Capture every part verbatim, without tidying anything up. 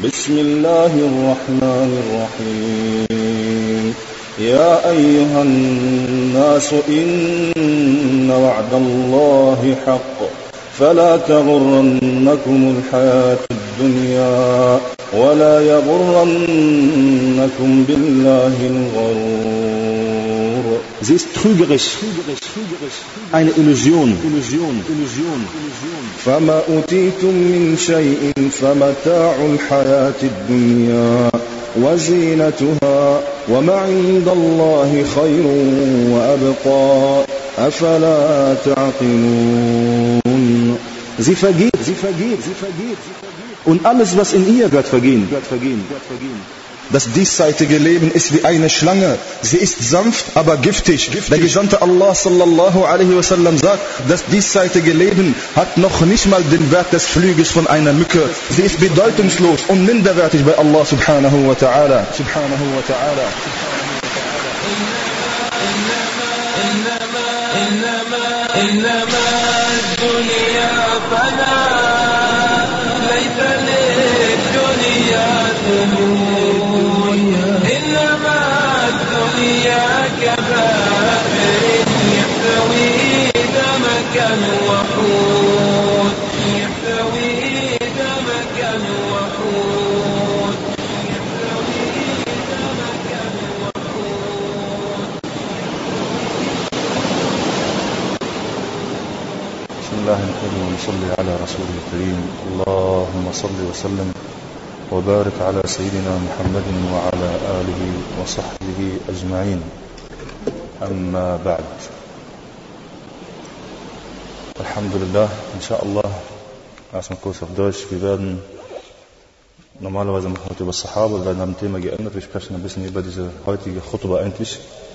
بسم الله الرحمن الرحيم يا أيها الناس إن وعد الله حق فلا تغرنكم الحياة الدنيا ولا يغرنكم بالله الغرور. Sie ist trügerisch, eine Illusion. فما أوتيتم من شيء فمتاع الحياة الدنيا وزينتها وما عند الله خير وأبقى أفلا تعقلون. Sie vergeht, sie vergeht, sie vergeht. Und alles, was in ihr wird vergehen. Das diesseitige Leben ist wie eine Schlange. Sie ist sanft, aber giftig. Der Gesandte Allah sallallahu alaihi wasallam sagt, das diesseitige Leben hat noch nicht mal den Wert des Flügels von einer Mücke. Sie ist bedeutungslos und minderwertig bei Allah subhanahu wa ta'ala. Subhanahu wa ta'ala. ونصلي على رسوله الكريم اللهم صل وسلم وبارك على سيدنا محمد وعلى آله وصحبه أجمعين أما بعد. Alhamdulillah, inshallah, erstmal kurz auf Deutsch. Wir werden normalerweise machen heute über Sahaba, wir werden am Thema geändert. Wir sprechen ein bisschen über diese heutige Khutbah endlich.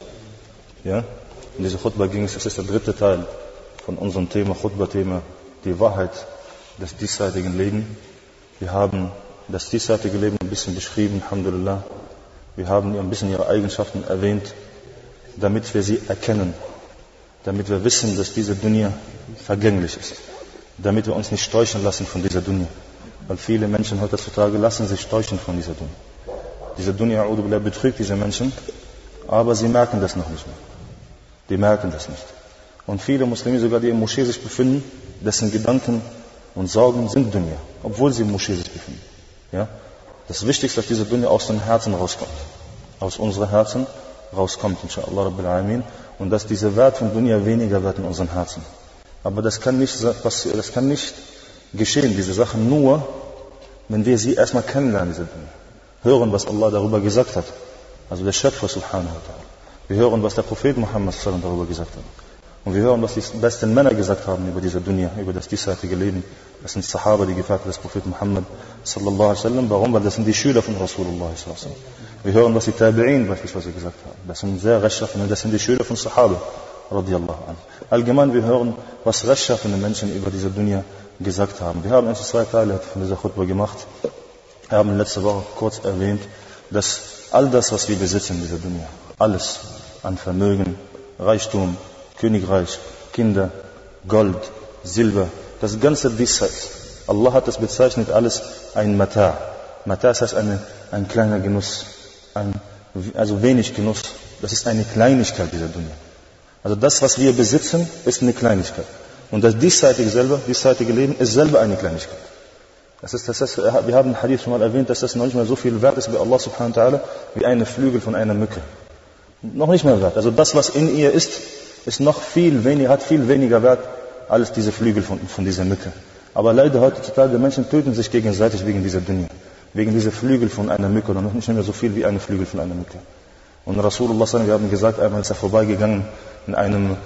Ja? In dieser Khutbah ging es, das ist der dritte Teil von unserem Thema, Khutbah-Thema, die Wahrheit des diesseitigen Lebens. Wir haben das diesseitige Leben ein bisschen beschrieben, Alhamdulillah. Wir haben ein bisschen ihre Eigenschaften erwähnt, damit wir sie erkennen, damit wir wissen, dass diese Dunya vergänglich ist, damit wir uns nicht täuschen lassen von dieser Dunya. Weil viele Menschen heutzutage lassen sich täuschen von dieser Dunya. Diese Dunya, A'udhu Billah, betrügt diese Menschen, aber sie merken das noch nicht mehr. Die merken das nicht. Und viele Muslime, sogar die in Moschee sich befinden, dessen Gedanken und Sorgen sind Dunya, obwohl sie in Moschee sich befinden. Ja? Das Wichtigste, dass diese Dunya aus den Herzen rauskommt. Aus unseren Herzen rauskommt, inshallah Rabbil Alamin. Und dass dieser Wert von Dunya weniger wird in unseren Herzen. Aber das kann nicht, das kann nicht geschehen, diese Sachen, nur, wenn wir sie erstmal kennenlernen, diese Dunya. Hören, was Allah darüber gesagt hat. Also der Schöpfer, subhanahu wa ta'ala. Wir hören, was der Prophet Muhammad sallallahu alaihi wasallam darüber gesagt hat. Und wir hören, was die besten Männer gesagt haben über diese Dunya, über das diesseitige Leben. Das sind Sahaba, die Gefährten des Propheten Muhammad sallallahu alaihi wasallam. Warum? Weil das sind die Schüler von Rasulullah sallallahu alaihi wasallam. Wir hören, was die Tabi'in beispielsweise gesagt haben. Das sind sehr rechtschaffene, das sind die Schüler von Sahaba radiyallahu anhu. Allgemein, wir hören, was rechtschaffene Menschen über diese Dunya gesagt haben. Wir haben erst zwei Teile von dieser Khutbah gemacht. Wir haben letzte Woche kurz erwähnt, dass all das, was wir besitzen in dieser Dunya, alles an Vermögen, Reichtum, Königreich, Kinder, Gold, Silber, das ganze Diesseits. Allah hat das bezeichnet alles ein Mata'. Mata' heißt eine, ein kleiner Genuss, ein, also wenig Genuss. Das ist eine Kleinigkeit dieser Dunya. Also das, was wir besitzen, ist eine Kleinigkeit. Und das diesseitige selber, diesseitige Leben ist selber eine Kleinigkeit. Das ist, das ist, wir haben im Hadith schon mal erwähnt, dass das noch nicht mal so viel wert ist bei Allah subhanahu wa ta'ala, wie eine Flügel von einer Mücke. Noch nicht mal wert. Also das, was in ihr ist, ist noch viel weniger, hat viel weniger Wert als diese Flügel von, von dieser Mücke. Aber leider heutzutage, die Menschen töten sich gegenseitig wegen dieser Dunya. Wegen dieser Flügel von einer Mücke. Und noch nicht mehr so viel wie eine Flügel von einer Mücke. Und Rasulullah, wir haben gesagt, einmal ist er vorbeigegangen, in einem,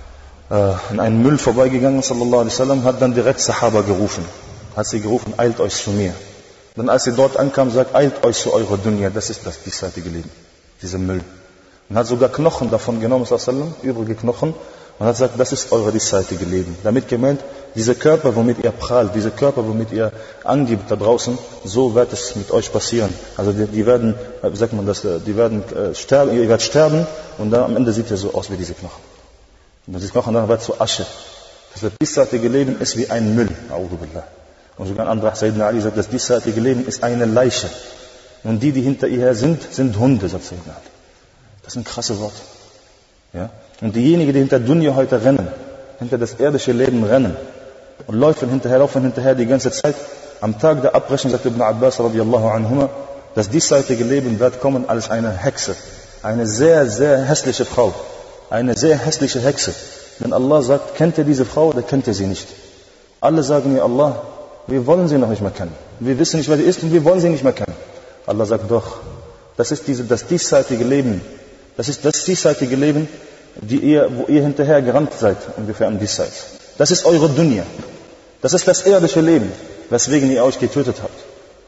äh, in einem Müll vorbeigegangen, sallallahu alaihi wasallam, hat dann direkt Sahaba gerufen. Hat sie gerufen, eilt euch zu mir. Dann als sie dort ankam, sagt, eilt euch zu eurer Dunya, das ist das diesseitige Leben. Dieser Müll. Und hat sogar Knochen davon genommen, sallam, übrige Knochen, und hat gesagt, das ist eure diesseitige Leben. Damit gemeint, dieser Körper, womit ihr prahlt, dieser Körper, womit ihr angibt da draußen, so wird es mit euch passieren. Also die, die werden, wie sagt man das, die werden äh, sterben, ihr werdet sterben, und dann am Ende sieht ihr so aus wie diese Knochen. Und diese Knochen dann wird zu Asche. Das diesseitige Leben ist wie ein Müll, A'udhu Billah. Und sogar ein anderer Sayyidina Ali sagt, das diesseitige Leben ist eine Leiche. Und die, die hinter ihr her sind, sind Hunde, sagt Sayyidina Ali. Das sind krasse Worte. Ja? Und diejenigen, die hinter Dunya heute rennen, hinter das irdische Leben rennen und laufen hinterher, laufen hinterher die ganze Zeit, am Tag der Abrechnung, sagt Ibn Abbas radiyallahu anhuma, das diesseitige Leben wird kommen als eine Hexe. Eine sehr, sehr hässliche Frau. Eine sehr hässliche Hexe. Wenn Allah sagt, kennt ihr diese Frau oder kennt ihr sie nicht? Alle sagen, ja Allah, wir wollen sie noch nicht mehr kennen. Wir wissen nicht, wer sie ist und wir wollen sie nicht mehr kennen. Allah sagt doch, das ist diese, das diesseitige Leben. Das ist das diesseitige Leben, die ihr, wo ihr hinterher gerannt seid, ungefähr am Diesseits. Das ist eure Dunya. Das ist das irdische Leben, weswegen ihr euch getötet habt.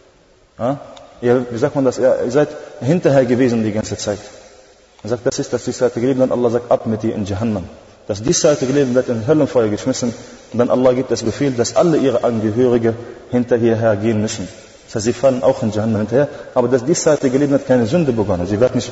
Ja? Ihr, wie sagt man das? Ihr seid hinterher gewesen die ganze Zeit. Er sagt, das ist das diesseitige Leben, dann Allah sagt, ab mit dir in Jahannam. Das diesseitige Leben wird in Höllenfeuer geschmissen und dann Allah gibt das Befehl, dass alle ihre Angehörige hinterher gehen müssen. Das heißt, sie fallen auch in Jahannam hinterher, aber das diesseitige Leben hat keine Sünde begonnen. Sie wird nicht,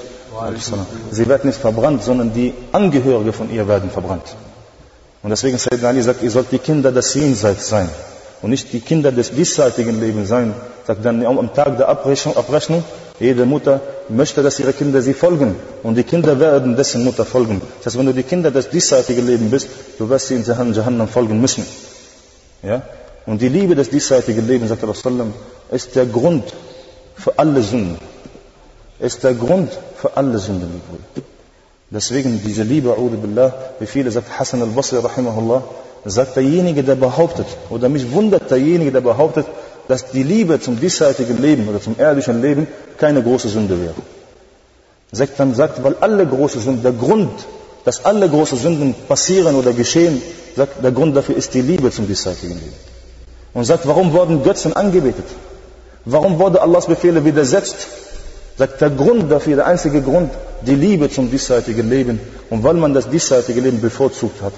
sie wird nicht verbrannt, sondern die Angehörige von ihr werden verbrannt. Und deswegen Sayyidina Ali sagt, ihr sollt die Kinder des Jenseits sein und nicht die Kinder des diesseitigen Lebens sein. Sagt dann am Tag der Abrechnung, Abrechnung, jede Mutter möchte, dass ihre Kinder sie folgen und die Kinder werden dessen Mutter folgen. Das heißt, wenn du die Kinder des diesseitigen Lebens bist, du wirst sie in Jahannam folgen müssen. Ja? Und die Liebe des diesseitigen Lebens, sagt Rasulullah, ist der Grund für alle Sünden. Ist der Grund für alle Sünden. Deswegen diese Liebe, A'udhu Billah, wie viele sagt Hassan al-Basri, rahimahullah, sagt derjenige, der behauptet, oder mich wundert derjenige, der behauptet, dass die Liebe zum diesseitigen Leben oder zum irdischen Leben keine große Sünde wäre. Sagt dann, sagt, weil alle große Sünden, der Grund, dass alle große Sünden passieren oder geschehen, sagt, der Grund dafür ist die Liebe zum diesseitigen Leben. Und sagt, warum wurden Götzen angebetet? Warum wurde Allahs Befehle widersetzt? Sagt, der Grund dafür, der einzige Grund, die Liebe zum diesseitigen Leben. Und weil man das diesseitige Leben bevorzugt hat,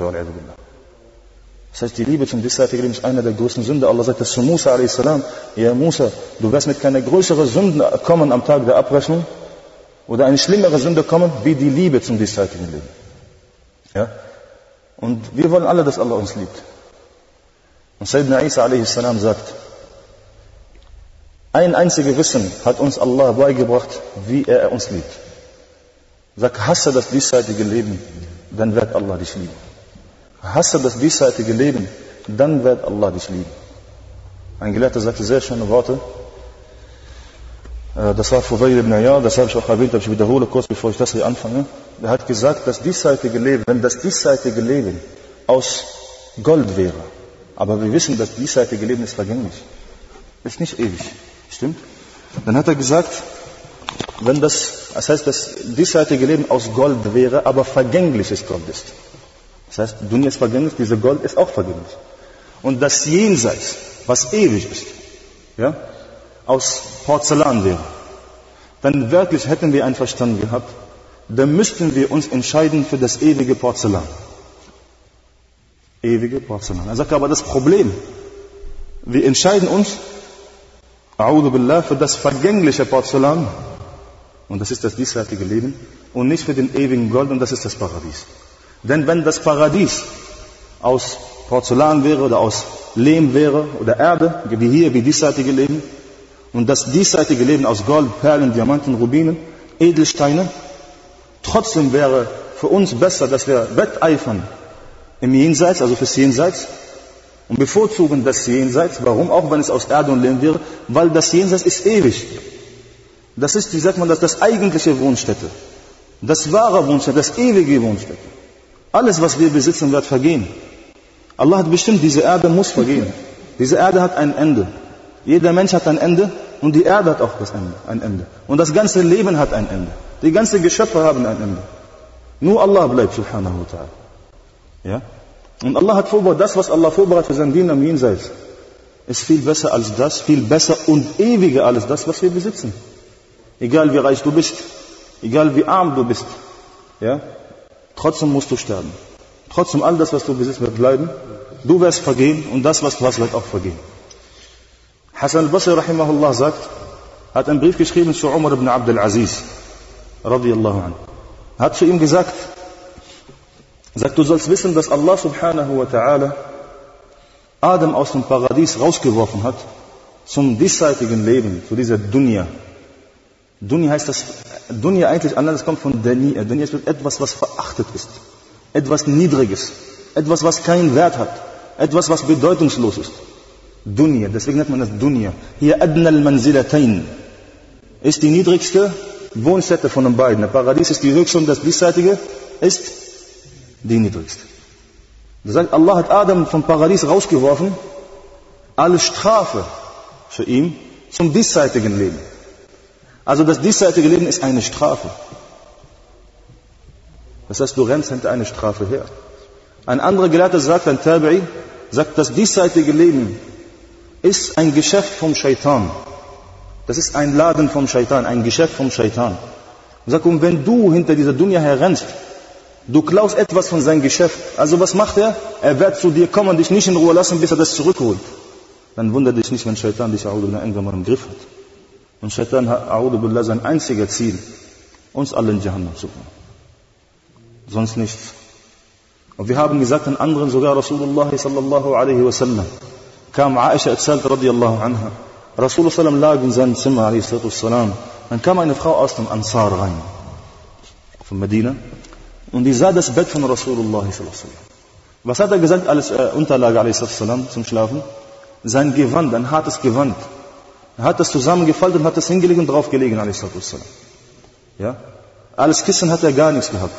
das heißt, die Liebe zum diesseitigen Leben ist einer der größten Sünde. Allah sagt das zu Musa a s. Ja Musa, du wirst mit keiner größeren Sünde kommen am Tag der Abrechnung oder eine schlimmere Sünde kommen, wie die Liebe zum diesseitigen Leben. Ja? Und wir wollen alle, dass Allah uns liebt. Und Sayyidina Isa a s. sagt, ein einziges Wissen hat uns Allah beigebracht, wie er uns liebt. Sag, hasse das diesseitige Leben, dann wird Allah dich lieben. Hasse das diesseitige Leben, dann wird Allah dich lieben. Ein Gelehrter sagte sehr schöne Worte. Das war Fudayl ibn Iyad, das habe ich auch erwähnt, aber ich wiederhole kurz, bevor ich das hier anfange. Er hat gesagt, das diesseitige Leben, wenn das diesseitige Leben aus Gold wäre, aber wir wissen, das diesseitige Leben ist vergänglich, ist nicht ewig, stimmt? Dann hat er gesagt, wenn das, das heißt, das diesseitige Leben aus Gold wäre, aber vergängliches Gold ist. Das heißt, Dunya ist vergänglich, diese Gold ist auch vergänglich. Und das Jenseits, was ewig ist, ja, aus Porzellan wäre, dann wirklich hätten wir einen Verstand gehabt, dann müssten wir uns entscheiden für das ewige Porzellan. Ewige Porzellan. Er sagt aber das Problem, wir entscheiden uns, A'udhu Billah, für das vergängliche Porzellan, und das ist das diesseitige Leben, und nicht für den ewigen Gold, und das ist das Paradies. Denn wenn das Paradies aus Porzellan wäre oder aus Lehm wäre oder Erde, wie hier, wie diesseitige Leben, und das diesseitige Leben aus Gold, Perlen, Diamanten, Rubinen, Edelsteine, trotzdem wäre für uns besser, dass wir wetteifern im Jenseits, also fürs Jenseits, und bevorzugen das Jenseits. Warum? Auch wenn es aus Erde und Lehm wäre, weil das Jenseits ist ewig. Das ist, wie sagt man das, das eigentliche Wohnstätte. Das wahre Wohnstätte, das ewige Wohnstätte. Alles, was wir besitzen, wird vergehen. Allah hat bestimmt, diese Erde muss vergehen. Diese Erde hat ein Ende. Jeder Mensch hat ein Ende und die Erde hat auch das Ende, ein Ende. Und das ganze Leben hat ein Ende. Die ganzen Geschöpfe haben ein Ende. Nur Allah bleibt, subhanahu wa ta'ala. Ja? Und Allah hat vorbereitet, das, was Allah vorbereitet für seinen Diener im Jenseits, ist viel besser als das, viel besser und ewiger als das, was wir besitzen. Egal wie reich du bist, egal wie arm du bist, ja? Trotzdem musst du sterben. Trotzdem all das, was du besitzt, wird bleiben. Du wirst vergehen und das, was du hast, wird auch vergehen. Hassan al-Basri rahimahullah sagt, hat einen Brief geschrieben zu Umar ibn Abdul Aziz, radiyallahu anhu. Hat zu ihm gesagt, sagt, du sollst wissen, dass Allah subhanahu wa ta'ala Adam aus dem Paradies rausgeworfen hat, zum diesseitigen Leben, zu dieser Dunya. Dunya heißt das, Dunya eigentlich anders, kommt von Dania. Dania ist etwas, was verachtet ist. Etwas Niedriges. Etwas, was keinen Wert hat. Etwas, was bedeutungslos ist. Dunya, deswegen nennt man das Dunya. Hier adna al-manzilatayn ist die niedrigste Wohnstätte von den beiden. Der Paradies ist die höchste und das diesseitige ist die niedrigste. Das sagt, Allah hat Adam vom Paradies rausgeworfen, als Strafe für ihn zum diesseitigen Leben. Also das diesseitige Leben ist eine Strafe. Das heißt, du rennst hinter einer Strafe her. Ein anderer Gelehrter sagt, ein Tabi'i, sagt, das diesseitige Leben ist ein Geschäft vom Shaitan. Das ist ein Laden vom Shaitan, ein Geschäft vom Shaitan. Und sagt, und wenn du hinter dieser Dunya herrennst, du klaust etwas von seinem Geschäft. Also was macht er? Er wird zu dir kommen und dich nicht in Ruhe lassen, bis er das zurückholt. Dann wundert dich nicht, wenn Shaitan dich irgendwann mal im Griff hat. Und Shaitan hat A'udhu sein einziger Ziel, uns alle in Jahannam zu bringen. Sonst nichts. Und wir haben gesagt, an anderen, sogar Rasulullah sallallahu alaihi wasallam, kam Aisha erzählt, radiallahu anha, Rasulullah sallam lag in seinem Zimmer, alaihi salatu wassalam, dann kam eine Frau aus dem Ansar rein, von Medina, und die sah das Bett von Rasulullah sallallahu alaihi wasallam. Was hat er gesagt als äh, Unterlage, alaihi salatu wassalam, zum Schlafen? Sein Gewand, ein hartes Gewand. Er hat das zusammengefaltet und hat das hingelegt und drauf gelegen, alaihi salatu wassalam. Ja? Als Kissen hat er gar nichts gehabt.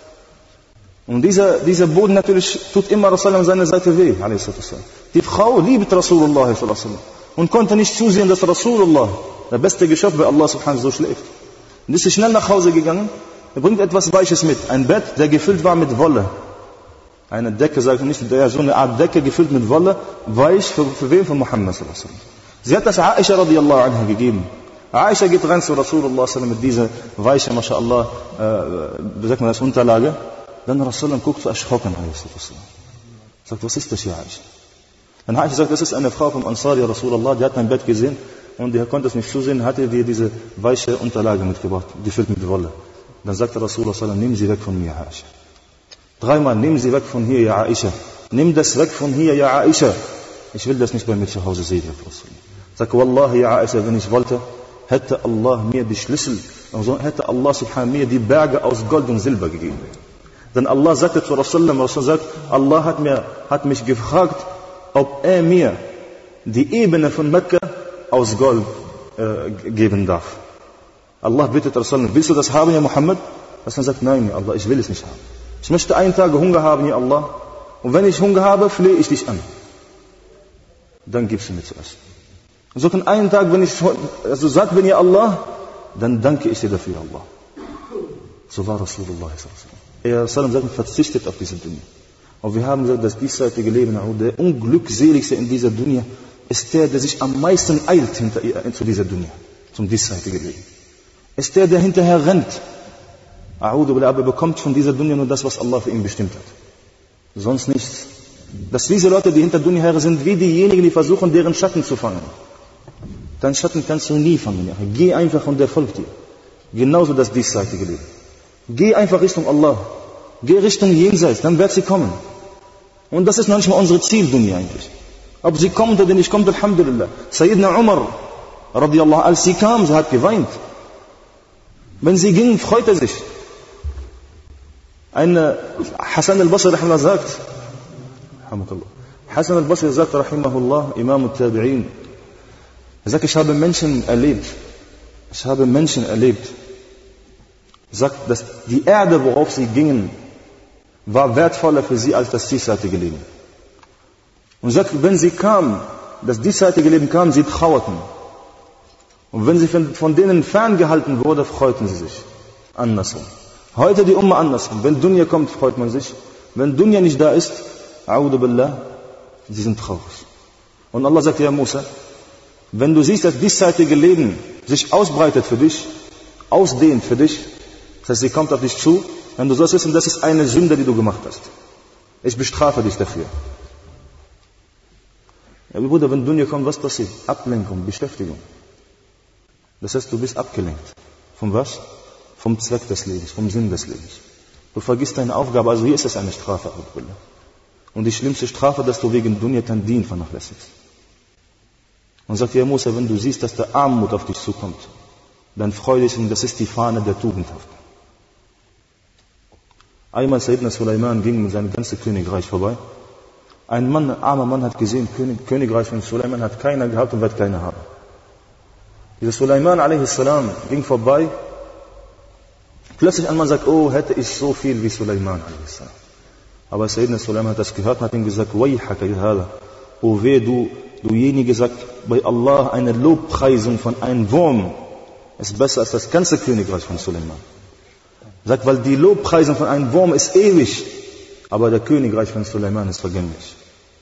Und dieser, dieser Boden natürlich tut immer Rasulullah an seiner Seite weh, alaihi salatu wassalam. Die Frau liebt Rasulullah sallallahu alaihi wasallam und konnte nicht zusehen, dass Rasulullah, der beste Geschöpf bei Allah subhanahu so schläft. Und ist schnell nach Hause gegangen. Er bringt etwas Weiches mit. Ein Bett, der gefüllt war mit Wolle. Eine Decke, sagt er nicht, so eine Art Decke gefüllt mit Wolle, weich, für, für wen? Für Muhammad sallallahu alaihi wasallam. Sie hat das Aisha radiallahu anha gegeben. Aisha geht rein zu Rasulullah sallallahu alaihi wasallam mit dieser weiche, mashallah, äh, wie sagt man das, Unterlage. Dann Rasulullah guckt so erschrocken, alaihi wasallam. Sagt, was ist das hier, Aisha? Dann Aisha sagt, das ist eine Frau vom Ansari, Rasulullah, die hat mein Bett gesehen und die konnte es nicht zusehen, hatte dir diese weiche Unterlage mitgebracht, gefüllt mit Wolle. Dann sagte Rasulullah sallallahu alaihi wasallam, nimm sie weg von mir, Aisha. Dreimal, nimm sie weg von hier, ja Aisha. Nimm das weg von hier, ja Aisha. Ich will das nicht bei mir zu Hause sehen, Rasulullah. Sag, Wallahi, ja Aisha, wenn ich wollte, hätte Allah mir die Schlüssel, also hätte Allah subhanahu mir die Berge aus Gold und Silber gegeben. Denn Allah sagte zu Rasulullah, Rasulullah sagt, Allah hat, mir, hat mich gefragt, ob er mir die Ebene von Mekka aus Gold äh, geben darf. Allah bittet Rasulullah, willst du das haben, ja Muhammad? Rasulullah sagt, nein, ja Allah, ich will es nicht haben. Ich möchte einen Tag Hunger haben, ja Allah. Und wenn ich Hunger habe, flehe ich dich an. Dann gibst du mir zu essen. Und so kann einen Tag, wenn ich also sagt, wenn ja Allah, dann danke ich dir dafür, Allah. So war Rasulullah. Er sagt, verzichtet auf diese Dunya. Und wir haben gesagt, das diesseitige Leben, der unglückseligste in dieser Dunya, ist der, der sich am meisten eilt hinter, zu dieser Dunya, zum diesseitigen Leben. Ist der, der hinterher rennt. Aber er bekommt von dieser Dunya nur das, was Allah für ihn bestimmt hat. Sonst nichts. Dass diese Leute, die hinter Dunya her sind, wie diejenigen, die versuchen, deren Schatten zu fangen. Deinen Schatten kannst du nie fangen. Ja. Geh einfach und der folgt dir. Genauso das diesseitige Leben. Geh einfach Richtung Allah. Geh Richtung Jenseits, dann wird sie kommen. Und das ist manchmal unsere Zieldunya eigentlich. Ob sie kommt oder nicht kommt, Alhamdulillah. Sayyidina Umar, radiallahu, als sie kam, sie hat geweint. Wenn sie ging, freut er sich. Ein Hassan al-Basri rahimahullah sagt, Hassan al-Basri sagt, rahimahullah, Imam al-Tabi'in, er sagt, ich habe Menschen erlebt, ich habe Menschen erlebt, er sagt, dass die Erde, worauf sie gingen, war wertvoller für sie als das diesseitige Leben. Und er sagt, wenn sie kam, das diesseitige Leben kam, sie trauerten. Und wenn sie von denen ferngehalten wurde, freuten sie sich. Andersrum. Heute die Umma andersrum. Wenn Dunya kommt, freut man sich. Wenn Dunya nicht da ist, A'udhu Billah, sie sind traurig. Und Allah sagt, ja Musa, wenn du siehst, dass diesseitige Leben sich ausbreitet für dich, ausdehnt für dich, das heißt, sie kommt auf dich zu, wenn du sollst wissen, das ist eine Sünde, die du gemacht hast. Ich bestrafe dich dafür. Ja, Bruder, wenn Dunya kommt, was passiert? Ablenkung, Beschäftigung. Das heißt, du bist abgelenkt. Von was? Vom Zweck des Lebens, vom Sinn des Lebens. Du vergisst deine Aufgabe, also hier ist es eine Strafe. Und die schlimmste Strafe, dass du wegen Dunya dein Dien vernachlässigst. Und sagt, ja Musa, wenn du siehst, dass der Armut auf dich zukommt, dann freu dich, und das ist die Fahne der Tugendhaften. Einmal Sayyidina Sulaiman ging mit seinem ganzen Königreich vorbei. Ein Mann, ein armer Mann hat gesehen, König, Königreich von Sulaiman hat keiner gehabt und wird keiner haben. Dieser Sulaiman a s. ging vorbei. Plötzlich ein Mann sagt, oh, hätte ich so viel wie Sulaiman a s. Aber Sayyidina Sulaiman hat das gehört und hat ihm gesagt, Wayhaka yahada, oh weh, du, dujenige, sagt, bei Allah eine Lobpreisung von einem Wurm ist besser als das ganze Königreich von Sulaiman. Sagt, weil die Lobpreisung von einem Wurm ist ewig, aber der Königreich von Sulaiman ist vergänglich.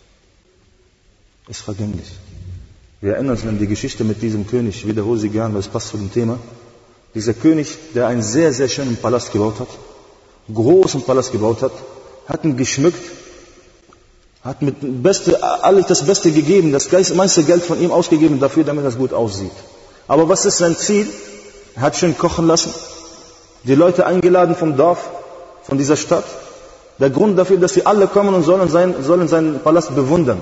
Ist vergänglich. Wir erinnern uns an die Geschichte mit diesem König, ich wiederhole sie gern, weil es passt zu dem Thema. Dieser König, der einen sehr, sehr schönen Palast gebaut hat, großen Palast gebaut hat, hat ihn geschmückt, hat mit Beste, alles das Beste gegeben, das meiste Geld von ihm ausgegeben dafür, damit das gut aussieht. Aber was ist sein Ziel? Er hat schön kochen lassen, die Leute eingeladen vom Dorf, von dieser Stadt. Der Grund dafür, dass sie alle kommen und sollen, sein, sollen seinen Palast bewundern.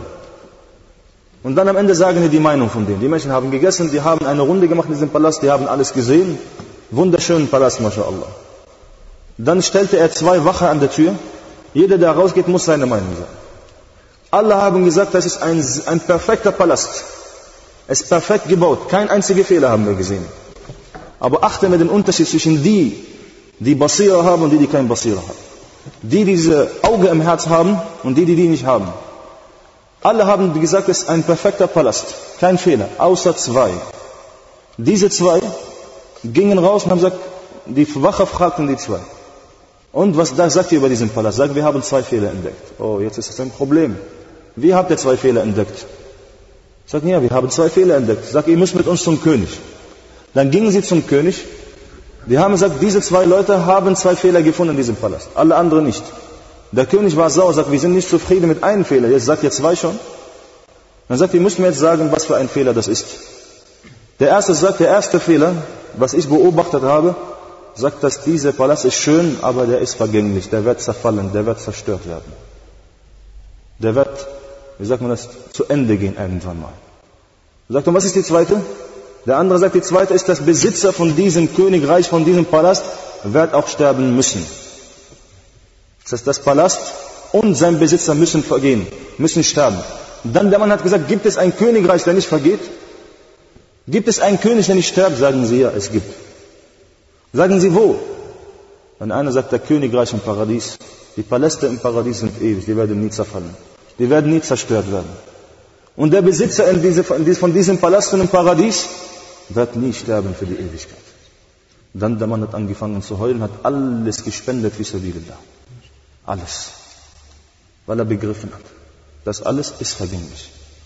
Und dann am Ende sagen wir die Meinung von denen. Die Menschen haben gegessen, die haben eine Runde gemacht in diesem Palast, die haben alles gesehen. Wunderschönen Palast, MashaAllah. Dann stellte er zwei Wachen an der Tür. Jeder, der rausgeht, muss seine Meinung sagen. Alle haben gesagt, das ist ein, ein perfekter Palast. Es ist perfekt gebaut. Kein einziger Fehler haben wir gesehen. Aber achten wir den Unterschied zwischen die, die Basira haben und die, die kein Basira haben. Die, die diese Auge im Herz haben und die, die die nicht haben. Alle haben gesagt, es ist ein perfekter Palast. Kein Fehler. Außer zwei. Diese zwei gingen raus und haben gesagt, die Wache fragten die zwei. Und was da sagt ihr über diesen Palast? Sagt, wir haben zwei Fehler entdeckt. Oh, jetzt ist das ein Problem. Wie habt ihr zwei Fehler entdeckt? Sagt, ja, wir haben zwei Fehler entdeckt. Sagt, ihr müsst mit uns zum König. Dann gingen sie zum König. Die haben gesagt, diese zwei Leute haben zwei Fehler gefunden in diesem Palast. Alle anderen nicht. Der König war sauer, sagt, wir sind nicht zufrieden mit einem Fehler. Jetzt sagt ihr zwei schon. Dann sagt, ihr müsst mir jetzt sagen, was für ein Fehler das ist. Der erste sagt, der erste Fehler, was ich beobachtet habe, sagt, dass dieser Palast ist schön, aber der ist vergänglich. Der wird zerfallen, der wird zerstört werden. Der wird, wie sagt man das, zu Ende gehen irgendwann mal. Sagt, und was ist die zweite? Der andere sagt, die zweite ist, dass Besitzer von diesem Königreich, von diesem Palast, wird auch sterben müssen. Das heißt, das Palast und sein Besitzer müssen vergehen, müssen sterben. Dann der Mann hat gesagt, gibt es ein Königreich, der nicht vergeht? Gibt es einen König, der nicht stirbt? Sagen sie, ja, es gibt. Sagen sie, wo? Wenn einer sagt, der Königreich im Paradies, die Paläste im Paradies sind ewig, die werden nie zerfallen. Die werden nie zerstört werden. Und der Besitzer in diese, von diesem Palast im Paradies wird nie sterben für die Ewigkeit. Dann der Mann hat angefangen zu heulen, hat alles gespendet wie Sabilillah. Alles. Weil er begriffen hat, das alles ist vergänglich.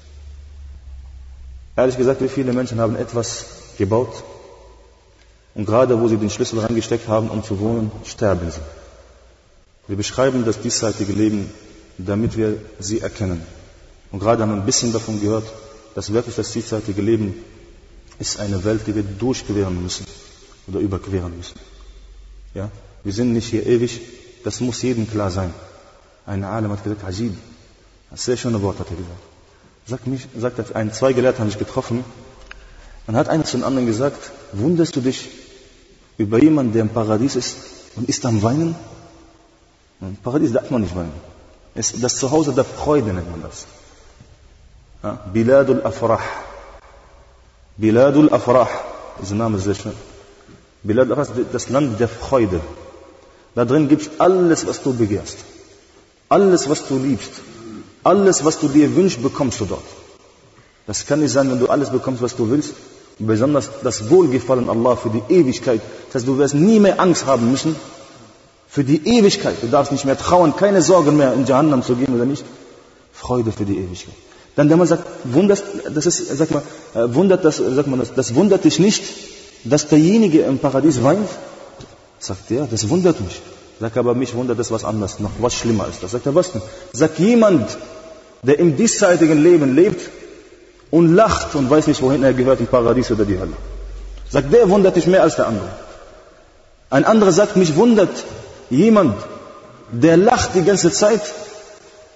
Ehrlich gesagt, wie viele Menschen haben etwas gebaut und gerade wo sie den Schlüssel reingesteckt haben, um zu wohnen, sterben sie. Wir beschreiben das diesseitige Leben, damit wir sie erkennen. Und gerade haben wir ein bisschen davon gehört, dass wirklich das diesseitige Leben ist eine Welt, die wir durchqueren müssen oder überqueren müssen. Ja? Wir sind nicht hier ewig, das muss jedem klar sein. Ein Alim hat gesagt, Ajib, das sehr schöne Wort hat er gesagt. Sagt mich, sagt ein, zwei Gelehrte haben mich getroffen. Dann hat einer zu den anderen gesagt, wunderst du dich über jemanden, der im Paradies ist und ist am Weinen? Im Paradies darf man nicht weinen. Das Zuhause der Freude nennt man das. Ja? Biladul Afrah. Biladul Afrah. Dieser Name ist sehr schön. Biladul Afrah ist das Land der Freude. Da drin gibt es alles, was du begehrst. Alles, was du liebst. Alles, was du dir wünschst, bekommst du dort. Das kann nicht sein, wenn du alles bekommst, was du willst. Besonders das Wohlgefallen Allah für die Ewigkeit. Das heißt, du wirst nie mehr Angst haben müssen. Für die Ewigkeit. Du darfst nicht mehr trauern, keine Sorgen mehr, in Jahannam zu gehen oder nicht. Freude für die Ewigkeit. Dann der Mann sagt, wundert, das ist, sag mal, wundert das, sag mal, das, das wundert dich nicht, dass derjenige im Paradies weint? Sagt er, das wundert mich. Sagt aber, mich wundert das was anderes, noch was schlimmer ist das. Sagt er, was denn? Sagt jemand, der im diesseitigen Leben lebt und lacht und weiß nicht, wohin er gehört, im Paradies oder die Hölle. Sagt, der wundert dich mehr als der andere. Ein anderer sagt, mich wundert jemand, der lacht die ganze Zeit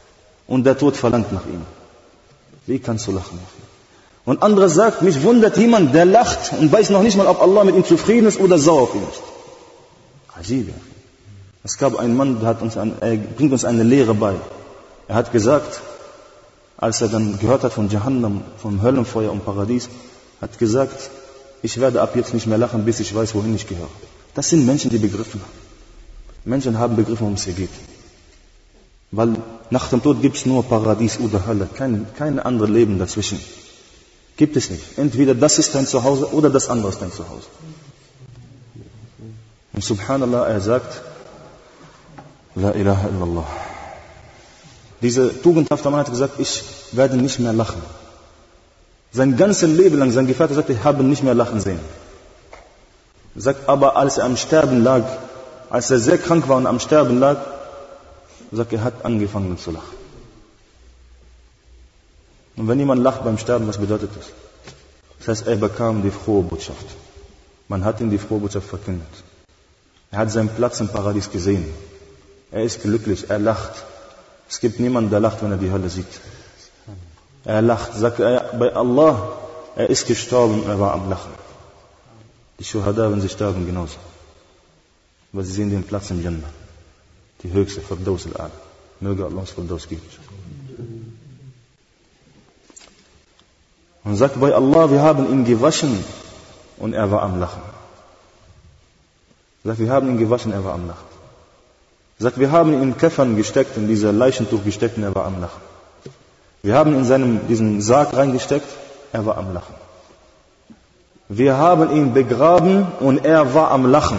und der Tod verlangt nach ihm. Wie kannst du lachen? Und anderer sagt, mich wundert jemand, der lacht und weiß noch nicht mal, ob Allah mit ihm zufrieden ist oder sauer auf ihn ist. Ajib. Es gab einen Mann, der hat uns ein, er bringt uns eine Lehre bei. Er hat gesagt, als er dann gehört hat von Jahannam, vom Höllenfeuer und Paradies, hat gesagt, ich werde ab jetzt nicht mehr lachen, bis ich weiß, wohin ich gehöre. Das sind Menschen, die begriffen haben. Menschen haben begriffen, worum es hier geht. Weil nach dem Tod gibt es nur Paradies oder Hölle, kein, kein anderes Leben dazwischen. Gibt es nicht. Entweder das ist dein Zuhause oder das andere ist dein Zuhause. Und subhanallah, er sagt, La ilaha illallah. Dieser tugendhafte Mann hat gesagt, ich werde nicht mehr lachen. Sein ganzes Leben lang, sein Gefährte sagt, ich habe nicht mehr lachen sehen. Er sagt, aber als er am Sterben lag, als er sehr krank war und am Sterben lag, er sagt, er hat angefangen zu lachen. Und wenn jemand lacht beim Sterben, was bedeutet das? Das heißt, er bekam die frohe Botschaft. Man hat ihm die frohe Botschaft verkündet. Er hat seinen Platz im Paradies gesehen. Er ist glücklich, er lacht. Es gibt niemanden, der lacht, wenn er die Hölle sieht. Er lacht, sagt er, bei Allah, er ist gestorben und er war am Lachen. Die Shuhada, wenn sie sterben, genauso. Weil sie sehen den Platz im Jannah. Die höchste, Firdaus al-A'la. Möge Allah uns Firdaus geben. Und sagt bei Allah, wir haben ihn gewaschen und er war am Lachen. Sagt, wir haben ihn gewaschen, er war am Lachen. Sagt, wir haben ihn in Käfern gesteckt, in dieser Leichentuch gesteckt und er war am Lachen. Wir haben ihn in seinem, diesen Sarg reingesteckt, er war am Lachen. Wir haben ihn begraben und er war am Lachen.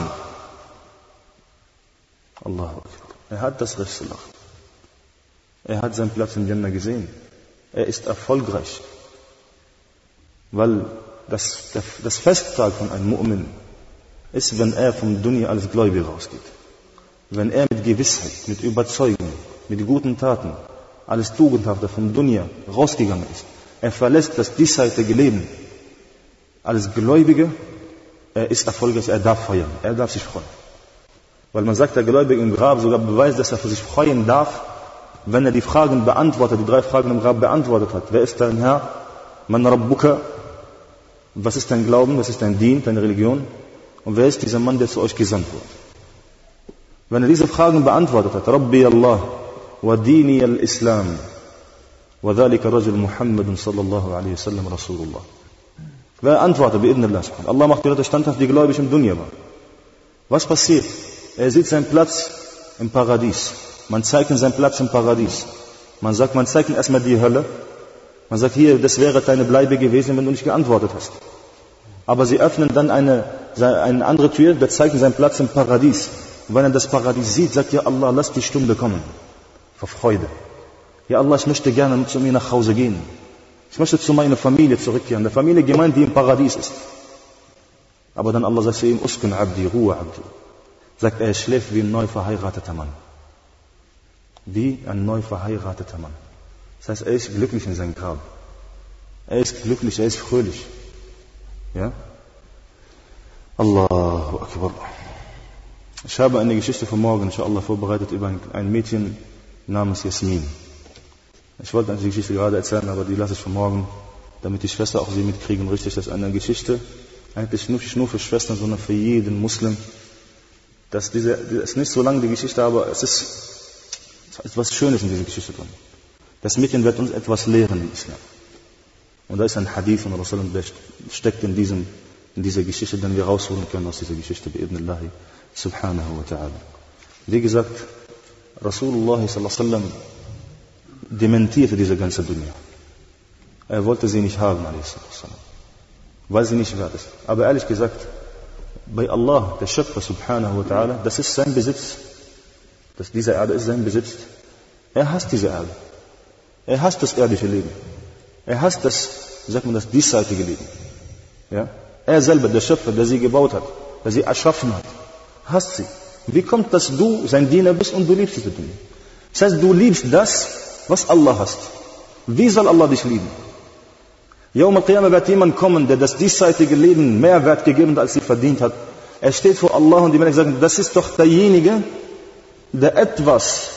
Allahu Akbar. Er hat das Recht zu lachen. Er hat seinen Platz im Jannah gesehen. Er ist erfolgreich. Weil das, das Festtag von einem Mu'min ist, wenn er vom Dunya als Gläubig rausgeht. Wenn er mit Gewissheit, mit Überzeugung, mit guten Taten, alles Tugendhafte vom Dunya rausgegangen ist. Er verlässt das diesseitige Leben als Gläubige. Er ist erfolgreich, er darf feiern, er darf sich freuen. Weil man sagt, der Gläubige im Grab sogar beweist, dass er für sich freuen darf, wenn er die Fragen beantwortet, die drei Fragen im Grab beantwortet hat. Wer ist dein Herr? Man Rabbuka? Was ist dein Glauben? Was ist dein Dien, deine Religion? Und wer ist dieser Mann, der zu euch gesandt wird? Wenn er diese Fragen beantwortet hat, Rabbi Allah, wa dini al-Islam, wa dhalika rajul Muhammadun sallallahu alaihi wasallam Rasulullah. Wer antwortet, bi'idnillah, Allah macht die Leute standhaft, die gläubig im Dunya waren. Was passiert? Er sieht seinen Platz im Paradies. Man zeigt ihm seinen Platz im Paradies. Man sagt, man zeigt ihm erstmal die Hölle. Man sagt, hier, das wäre deine Bleibe gewesen, wenn du nicht geantwortet hast. Aber sie öffnen dann eine, eine andere Tür, der zeigt ihm seinen Platz im Paradies. Und wenn er das Paradies sieht, sagt, ja Allah, lass die Stunde kommen. Vor Freude. Ja Allah, ich möchte gerne zu mir nach Hause gehen. Ich möchte zu meiner Familie zurückkehren. Der Familie gemeint, die im Paradies ist. Aber dann Allah sagt zu ihm, Uskun Abdi, Ruhe Abdi. Sagt, er schläft wie ein neu verheirateter Mann. Wie ein neu verheirateter Mann. Das heißt, er ist glücklich in seinem Grab. Er ist glücklich, er ist fröhlich. Ja? Allahu Akbar. Ich habe eine Geschichte von morgen, inshallah, vorbereitet über ein Mädchen namens Jasmin. Ich wollte die Geschichte gerade erzählen, aber die lasse ich für morgen, damit die Schwester auch sie mitkriegen. Richtig, das ist eine Geschichte, eigentlich nicht nur für Schwestern, sondern für jeden Muslim. Das, diese, das ist nicht so lange die Geschichte, aber es ist, es ist etwas Schönes in dieser Geschichte drin. Das Mädchen wird uns etwas lehren im Islam. Und da ist ein Hadith von Rasulullah, der steckt in, diesem, in dieser Geschichte, den wir rausholen können aus dieser Geschichte, bi'idnillahi subhanahu wa ta'ala. Wie gesagt, Rasulullah sallallahu alaihi wasallam dementierte diese ganze Dunya. Er wollte sie nicht haben, weil sie nicht wert ist. Aber ehrlich gesagt, bei Allah, der Schöpfer subhanahu wa ta'ala, das ist sein Besitz. Das, diese Erde ist sein Besitz. Er hasst diese Erde. Er hasst das irdische Leben. Er hasst das, wie sagt man, das diesseitige Leben. Ja? Er selber, der Schöpfer, der sie gebaut hat, der sie erschaffen hat, hasst sie. Wie kommt das, du sein Diener bist und du liebst diese Dinge? Das heißt, du liebst das, was Allah hasst. Wie soll Allah dich lieben? Yawm al-Qiyamah wird jemand kommen, der das diesseitige Leben mehr Wert gegeben hat, als sie verdient hat. Er steht vor Allah und die Menschen sagen, das ist doch derjenige, der etwas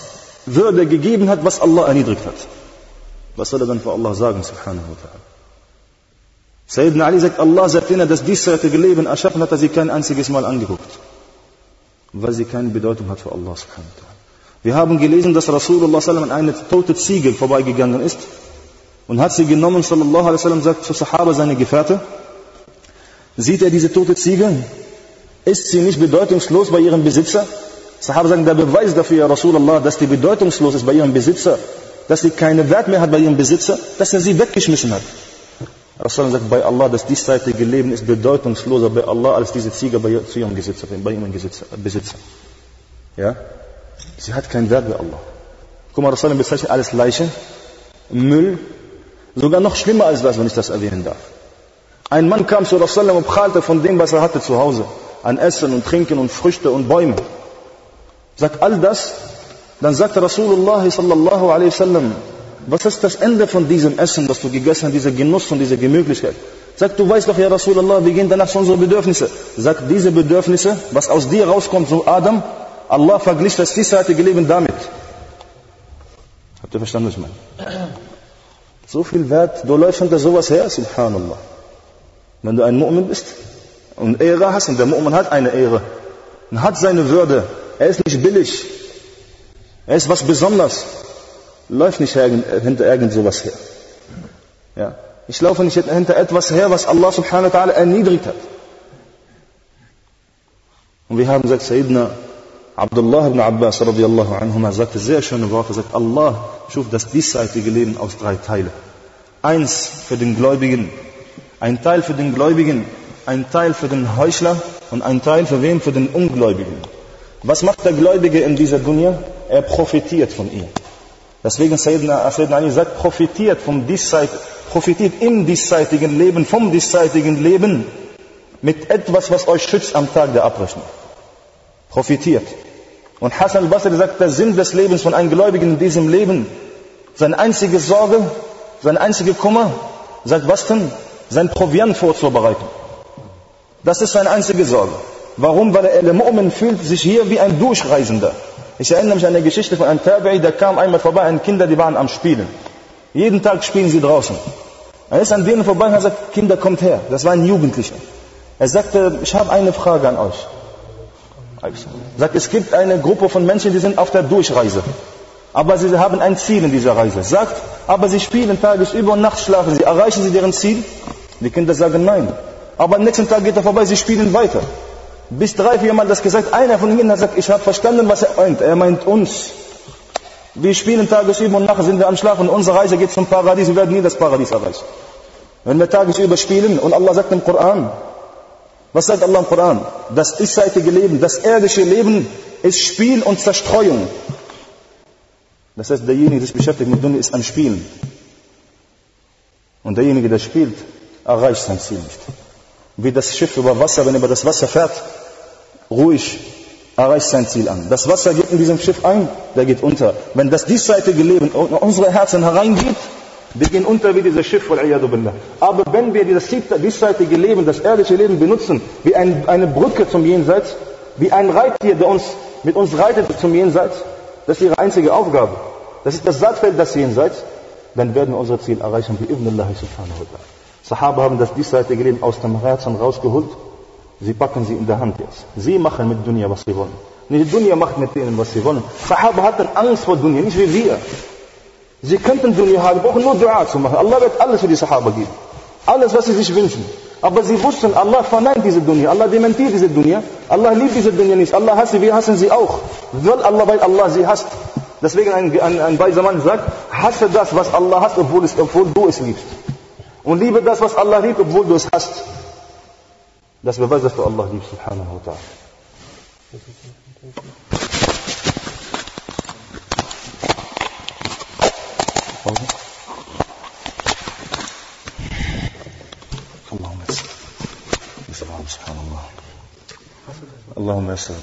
Würde gegeben hat, was Allah erniedrigt hat. Was soll er dann für Allah sagen, subhanahu wa ta'ala? Sayyidina Ali sagt, Allah, seitdem er das diesseitige Leben erschaffen hat, hat er sie kein einziges Mal angeguckt. Weil sie keine Bedeutung hat für Allah, subhanahu wa ta'ala. Wir haben gelesen, dass Rasulullah sallallahu alaihi wasallam an eine tote Ziege vorbeigegangen ist und hat sie genommen, sallallahu alaihi wasallam, sagt zu Sahaba, seine Gefährte, sieht er diese tote Ziege? Ist sie nicht bedeutungslos bei ihrem Besitzer? Sahaba sagen, der Beweis dafür, ja Rasulullah, dass die bedeutungslos ist bei ihrem Besitzer, dass sie keinen Wert mehr hat bei ihrem Besitzer, dass er sie weggeschmissen hat. Rasulullah sagt, bei Allah, das diesseitige Leben ist bedeutungsloser bei Allah, als diese Ziege bei ihrem Besitzer, bei ihrem Besitzer. Ja? Sie hat keinen Wert bei Allah. Guck mal, Rasulullah bezeichnet alles Leiche, Müll, sogar noch schlimmer als das, wenn ich das erwähnen darf. Ein Mann kam zu Rasulullah und prahlte von dem, was er hatte zu Hause, an Essen und Trinken und Früchte und Bäume. Sagt all das, dann sagte Rasulullah sallallahu alaihi wasallam, was ist das Ende von diesem Essen, das du gegessen hast, dieser Genuss und diese Gemütlichkeit? Sagt, du weißt doch, ja Rasulullah, wir gehen danach zu unseren Bedürfnissen. Sagt, diese Bedürfnisse, was aus dir rauskommt, so Adam, Allah verglich das diesseitige Leben damit. Habt ihr verstanden, was ich meine? So viel Wert, du läufst hinter sowas her, subhanallah. Wenn du ein Mu'min bist und Ehre hast, und der Mu'min hat eine Ehre, und hat seine Würde, er ist nicht billig, er ist was Besonderes, läuft nicht hinter irgend sowas her. Ja. Ich laufe nicht hinter etwas her, was Allah subhanahu wa ta'ala erniedrigt hat. Und wir haben gesagt, Sayyidina Abdullah ibn Abbas radiyallahu anhuma sagte sehr schöne Worte, sagt, Allah schuf das diesseitige Leben aus drei Teilen. Eins für den Gläubigen, ein Teil für den Gläubigen, ein Teil für den Heuchler und ein Teil für wen? Für den Ungläubigen. Was macht der Gläubige in dieser Dunya? Er profitiert von ihm. Deswegen Sayyidina Ali sagt, profitiert vom diesseitigen, profitiert im diesseitigen Leben, vom diesseitigen Leben mit etwas, was euch schützt am Tag der Abrechnung. Profitiert. Und Hassan al-Basri sagt, der Sinn des Lebens von einem Gläubigen in diesem Leben, seine einzige Sorge, sein einziger Kummer, sagt was denn? Sein Proviant vorzubereiten. Das ist seine einzige Sorge. Warum? Weil er, der Mu'min fühlt sich hier wie ein Durchreisender. Ich erinnere mich an eine Geschichte von einem Tabi'i, der kam einmal vorbei, ein Kinder, die waren am Spielen. Jeden Tag spielen sie draußen. Er ist an denen vorbei und hat gesagt, Kinder, kommt her. Das war ein Jugendlicher. Er sagte, ich habe eine Frage an euch. Er sagt, es gibt eine Gruppe von Menschen, die sind auf der Durchreise. Aber sie haben ein Ziel in dieser Reise. Sagt, aber sie spielen tagesüber und nachts schlafen sie. Erreichen sie deren Ziel? Die Kinder sagen nein. Aber am nächsten Tag geht er vorbei, sie spielen weiter. Bis drei, vier Mal das gesagt, einer von ihnen hat gesagt, ich habe verstanden, was er meint. Er meint uns. Wir spielen tagesüber und nachher sind wir am Schlafen. Unsere Reise geht zum Paradies, wir werden nie das Paradies erreichen. Wenn wir tagesüber spielen und Allah sagt im Koran, was sagt Allah im Koran? Das diesseitige Leben, das irdische Leben ist Spiel und Zerstreuung. Das heißt, derjenige, der sich beschäftigt mit Dunya, ist am Spielen. Und derjenige, der spielt, erreicht sein Ziel nicht. Wie das Schiff über Wasser, wenn er über das Wasser fährt, ruhig, erreicht sein Ziel an. Das Wasser geht in diesem Schiff ein, der geht unter. Wenn das diesseitige Leben in unsere Herzen hereingeht, wir gehen unter wie dieses Schiff, wal-iyadu billah. Aber wenn wir das diesseitige Leben, das irdische Leben benutzen, wie ein, eine Brücke zum Jenseits, wie ein Reittier, der uns, mit uns reitet zum Jenseits, das ist ihre einzige Aufgabe. Das ist das Saatfeld des Jenseits, dann werden wir unser Ziel erreichen, wie Ibnullahi subhanahu wa ta'ala. Sahaba haben das diesseitige Leben aus dem Herzen rausgeholt, sie packen sie in der Hand jetzt. Sie machen mit Dunya, was sie wollen. Nicht die Dunya macht mit denen, was sie wollen. Sahaba hatten Angst vor Dunya, nicht wie wir. Sie könnten Dunya haben, brauchen nur Dua zu machen. Allah wird alles für die Sahaba geben. Alles, was sie sich wünschen. Aber sie wussten, Allah verneint diese Dunya. Allah dementiert diese Dunya. Allah liebt diese Dunya nicht. Allah hasst sie, wir hassen sie auch. Weil Allah, weil Allah sie hasst. Deswegen ein, ein, ein weiser Mann sagt, hasse das, was Allah hasst, obwohl, es, obwohl du es liebst. Und liebe das, was Allah liebt, obwohl du es hasst. Das beweist, dass du Allah liebst, subhanahu wa ta'ala. Allahumma yassir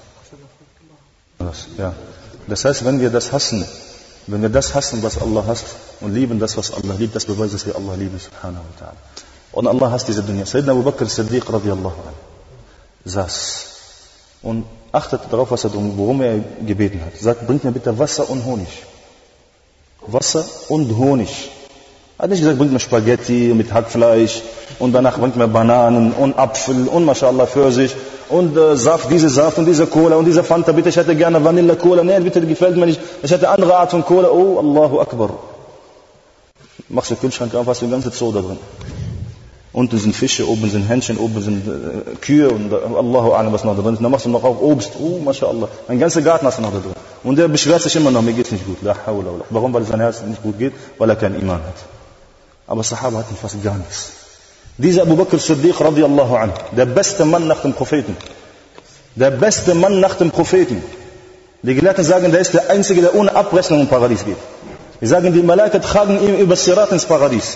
das. Ja. Das heißt, wenn wir das hassen, wenn wir das hassen, was Allah hasst, und lieben das, was Allah liebt, das beweist, dass wir Allah lieben, subhanahu wa ta'ala. Und Allah hasst diese Dunya. Sayyidina Abu Bakr as-Siddiq radiyallahu anhu saß und achtet darauf, was er, worum er gebeten hat. Sagt, bringt mir bitte Wasser und Honig. Wasser und Honig. Er hat nicht gesagt, bringt mir Spaghetti mit Hackfleisch und danach bringt mir Bananen und Apfel und Mashallah Pfirsich und äh, Saft, diese Saft und diese Cola und diese Fanta. Bitte, ich hätte gerne Vanille-Cola. Nein, bitte, gefällt mir nicht. Ich hätte andere Art von Cola. Oh, Allahu Akbar. Machst du den Kühlschrank auf, hast du die ganze Soda drin. Unten sind Fische, oben sind Hähnchen, oben sind äh, Kühe und äh, Allahu A'lam, was noch da drin ist. Dann machst du noch auf Obst. Oh, Mashallah. Ein ganzer Garten hast du noch da drin. Und der beschwert sich immer noch, mir geht's nicht gut. La hawla wala. Warum? Weil sein Herz nicht gut geht? Weil er keinen Iman hat. Aber Sahaba hatten fast gar nichts. Dieser Abu Bakr Siddiq radiallahu anhu, der beste Mann nach dem Propheten. Der beste Mann nach dem Propheten. Die Gelehrten sagen, der ist der Einzige, der ohne Abrechnung im Paradies geht. Die sagen, die Malaika tragen ihm über Sirat ins Paradies.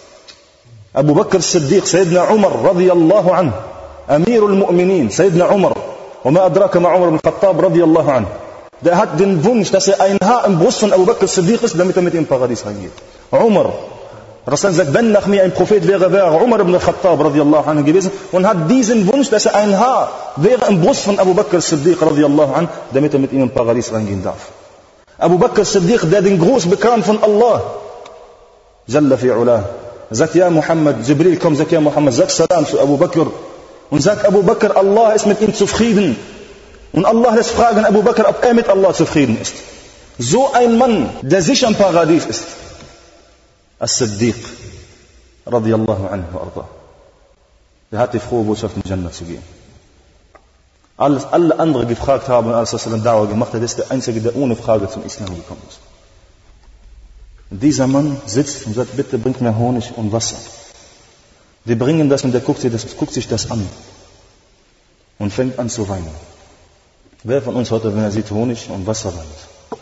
Abu Bakr Siddiq, Sayyidina Umar radiallahu anhu, Amirul Mu'minin, Sayyidina Umar, und ma adraka ma Umar ibn Khattab radiallahu anhu. Der hat den Wunsch, dass er ein Haar im Brust von Abu Bakr Siddiq ist, damit er mit ihm im Paradies reingeht. Umar, Rasul sagt, wenn nach mir ein Prophet wäre, wäre Umar ibn Khattab radiallahu anhu gewesen und hat diesen Wunsch, dass er ein Haar wäre im Brust von Abu Bakr Siddiq radiallahu anhu, damit er mit ihm im Paradies reingehen darf. Abu Bakr Siddiq, der den Gruß bekam von Allah, Jalla fi'ulah, sagt, ja Muhammad, Jibril, komm, sag ja Muhammad, sag Salam zu Abu Bakr und sag Abu Bakr, Allah ist mit ihm zufrieden. Und Allah lässt fragen Abu Bakr, ob er mit Allah zufrieden ist. So ein Mann, der sicher im Paradies ist. As-Siddiq, radiallahu anhu arda. Der hat die frohe Botschaft in Jannah zu gehen. Alles, alle andere gefragt haben, als er dann Dauer gemacht hat, ist der Einzige, der ohne Frage zum Islam gekommen ist. Und dieser Mann sitzt und sagt, bitte bringt mir Honig und Wasser. Die bringen das und der guckt sich das, guckt sich das an und fängt an zu weinen. Wer von uns heute, wenn er sieht Honig und Wasser, weint?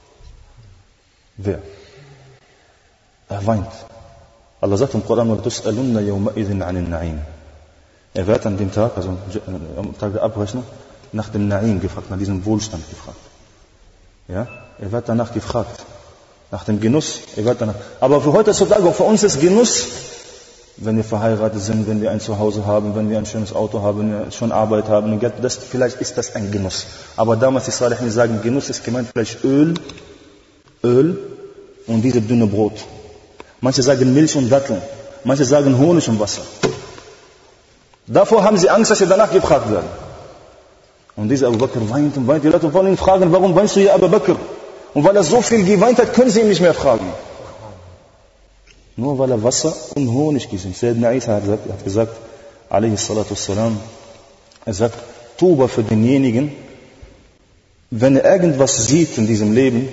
Wer? Er weint. Allah sagt im Koran, وَتُسْأَلُنَّ يَوْمَئِذٍ عَنِ النَّعِيمِ. Er wird an dem Tag, also am Tag der Abrechnung, nach dem Na'im gefragt, nach diesem Wohlstand gefragt. Ja? Er wird danach gefragt. Nach dem Genuss. Er wird danach. Aber für heute heutzutage, auch für uns ist Genuss, wenn wir verheiratet sind, wenn wir ein Zuhause haben, wenn wir ein schönes Auto haben, wenn wir schon Arbeit haben, das, vielleicht ist das ein Genuss. Aber damals, die Salihin sagen, Genuss ist gemeint vielleicht Öl, Öl und diese dünne Brot. Manche sagen Milch und Datteln. Manche sagen Honig und Wasser. Davor haben sie Angst, dass sie danach gefragt werden. Und dieser Abu Bakr weint und weint. Die Leute wollen ihn fragen, warum weinst du hier, Abu Bakr? Und weil er so viel geweint hat, können sie ihn nicht mehr fragen. Nur weil er Wasser und Honig gesehen hat. Sayyidina Isa hat gesagt, er hat gesagt, alaihi salatu wassalam, er sagt, Tuba für denjenigen, wenn er irgendwas sieht in diesem Leben,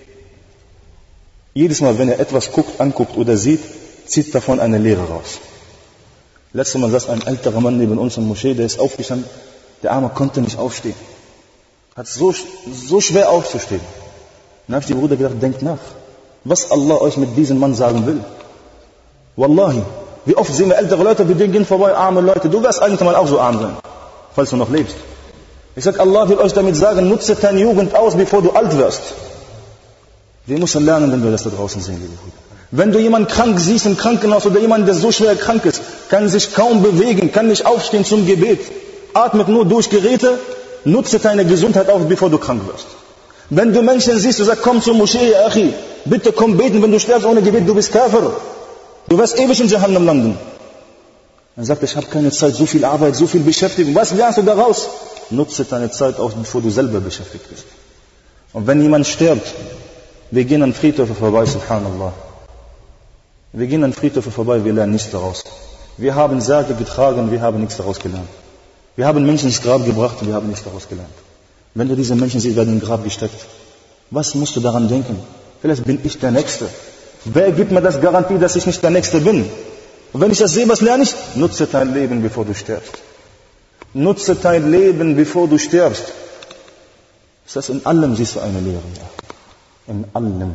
jedes Mal, wenn er etwas guckt, anguckt oder sieht, zieht davon eine Lehre raus. Letztes Mal saß ein älterer Mann neben uns im Moschee, der ist aufgestanden, der Arme konnte nicht aufstehen. Hat so, so schwer aufzustehen. Dann habe ich die Brüder gedacht, denkt nach, was Allah euch mit diesem Mann sagen will. Wallahi, wie oft sehen wir ältere Leute, wir gehen vorbei, arme Leute, du wirst eigentlich mal auch so arm sein, falls du noch lebst. Ich sage, Allah will euch damit sagen, nutze deine Jugend aus, bevor du alt wirst. Wir müssen lernen, wenn wir das da draußen sehen, liebe Brüder. Wenn du jemanden krank siehst im Krankenhaus oder jemanden, der so schwer krank ist, kann sich kaum bewegen, kann nicht aufstehen zum Gebet, atmet nur durch Geräte, nutze deine Gesundheit aus, bevor du krank wirst. Wenn du Menschen siehst, du sagst, komm zur Moschee, Achi, bitte komm beten, wenn du stirbst ohne Gebet, du bist Kafir. Du wirst ewig in Jahannam landen. Dann sagt er, ich habe keine Zeit, so viel Arbeit, so viel Beschäftigung. Was lernst du daraus? Nutze deine Zeit aus, bevor du selber beschäftigt bist. Und wenn jemand stirbt, wir gehen an Friedhöfe vorbei, subhanallah. Wir gehen an Friedhöfe vorbei, wir lernen nichts daraus. Wir haben Särge getragen, wir haben nichts daraus gelernt. Wir haben Menschen ins Grab gebracht, wir haben nichts daraus gelernt. Wenn du diese Menschen siehst, werden im Grab gesteckt. Was musst du daran denken? Vielleicht bin ich der Nächste. Wer gibt mir das Garantie, dass ich nicht der Nächste bin? Und wenn ich das sehe, was lerne ich? Nutze dein Leben, bevor du stirbst. Nutze dein Leben, bevor du stirbst. Das heißt, in allem siehst du eine Lehre. Ja. In allem.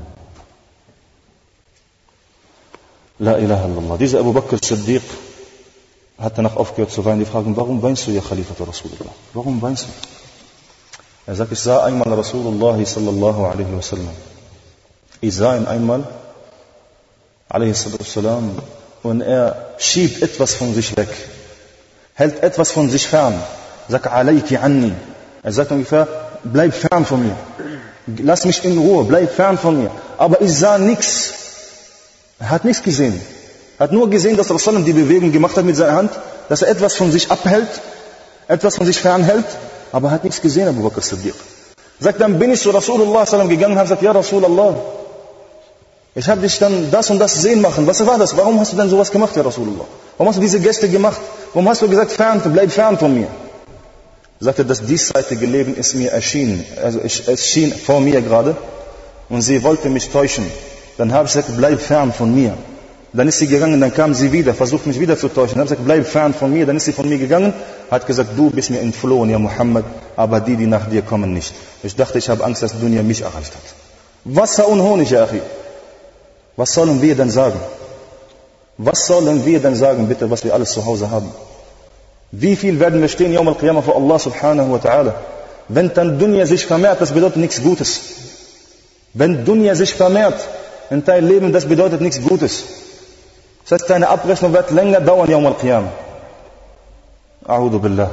La ilaha illallah. Dieser Abu Bakr Siddiq hat danach aufgehört zu weinen. Die fragen, warum weinst du, ja Khalifat Rasulullah? Warum weinst du? Er sagt, ich sah einmal Rasulullah sallallahu alaihi wasallam. Ich sah ihn einmal, alaihi sallam, und er schiebt etwas von sich weg. Hält etwas von sich fern. Sagt, alaiki anni. Er sagt ungefähr, bleib fern von mir. Lass mich in Ruhe, bleib fern von mir. Aber ich sah nichts. Er hat nichts gesehen. Er hat nur gesehen, dass Rasulullah die Bewegung gemacht hat mit seiner Hand, dass er etwas von sich abhält, etwas von sich fernhält, aber er hat nichts gesehen, Abu Bakr Siddiq. Sagt, dann bin ich zu Rasulullah gegangen und habe gesagt, ja Rasulullah, ich habe dich dann das und das sehen machen. Was war das? Warum hast du denn sowas gemacht, ja Rasulullah? Warum hast du diese Geste gemacht? Warum hast du gesagt, fern, bleib fern von mir? Sagte, das diesseitige Leben ist mir erschienen. Also ich, es schien vor mir gerade und sie wollte mich täuschen. Dann habe ich gesagt, bleib fern von mir. Dann ist sie gegangen, dann kam sie wieder, versucht mich wieder zu täuschen. Dann habe ich gesagt, bleib fern von mir. Dann ist sie von mir gegangen, hat gesagt, du bist mir entflohen, ja Muhammad, aber die, die nach dir kommen, nicht. Ich dachte, ich habe Angst, dass Dunya mich erreicht hat. Wasser und Honig, ja Achi. Was sollen wir denn sagen? Was sollen wir denn sagen, bitte, was wir alles zu Hause haben? Wie viel werden wir stehen, Yawm al-Qiyamah, vor Allah subhanahu wa ta'ala? Wenn dann Dunya sich vermehrt, das bedeutet nichts Gutes. Wenn Dunya sich vermehrt in deinem Leben, das bedeutet nichts Gutes. Das heißt, deine Abrechnung wird länger dauern, Yawm al-Qiyamah. A'udhu billah.